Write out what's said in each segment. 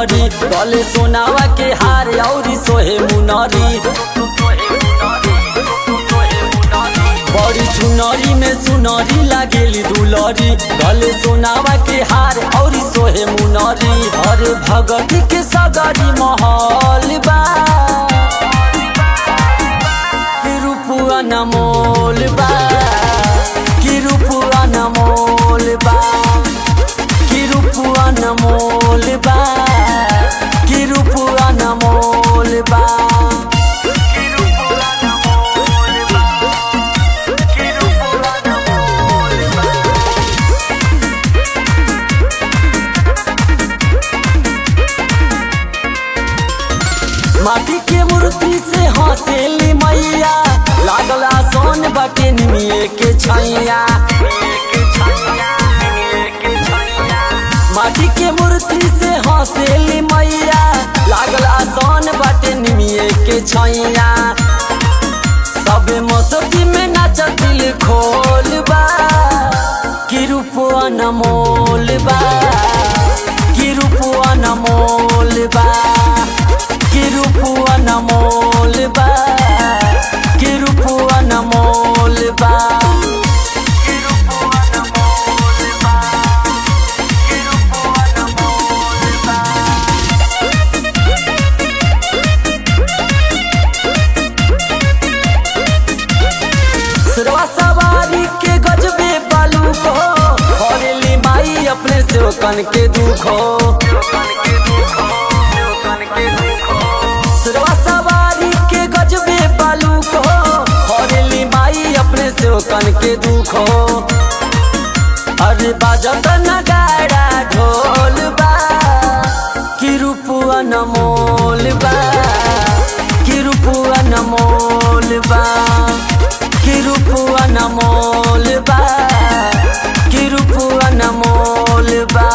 घघरी गले सोनावा के हार औरी सोहे मुनरी बड़ी चुनरी में सुनरी लागेली दुलरी गले सोनावा के हार औरी सोहे मुनरी हर भगती के सगरी महल बा रूपुआ नमोल बा कि रूपुआ नमोल बा कि रूपुआ नमोल बा कि रूपुआ नमोल बा माटी के मूर्ति से हंसेली मैया लागला सोन बटे निमिये के छैया माटी के मूर्ति से हंसेली मैया लागला सोन बटे निमिये के छैया सबे मस्ती में नाच दिल खोल बा कि रूपुआ नमोल बा कि रूपुआ नमोल बा कि रूपुआ नमोल बा कि रूपुआ नमोल बा कि रूपुआ नमोल बा कि रूपुआ नमोल बा सिरवा सवारी के गजबे बालू को हरेली माई अपने सेवकन के दुखो सिरवा सवारी के गजबे बालू को हरेली माई अपने सेवकन के दुखो अरे बाजत नगाड़ा ढोल बा कि रूपुआ नमोल बा कि रूपुआ नमोल बा कि रूपुआ नमोल बा कि रूपुआ नमोल बा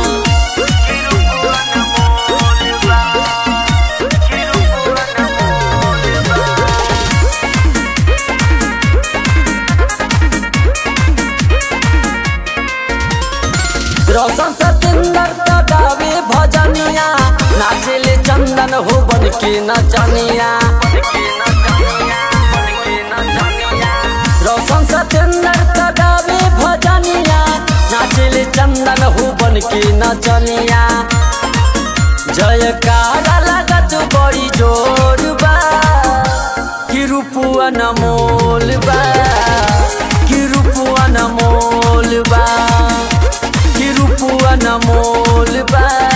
रोशन सतेंद्र तो गावे भजनिया नाचेले चंदन हो बन के नचनिया रोशन सतेंद्र तो गावे भजनिया नाचेले चंदन हो बन के नचनिया जयकारा लागत बड़ी जोर बा कि रूपुआ नमोल बा कि रूपुआ नमोल बा कि रूपुआ नमोल बा।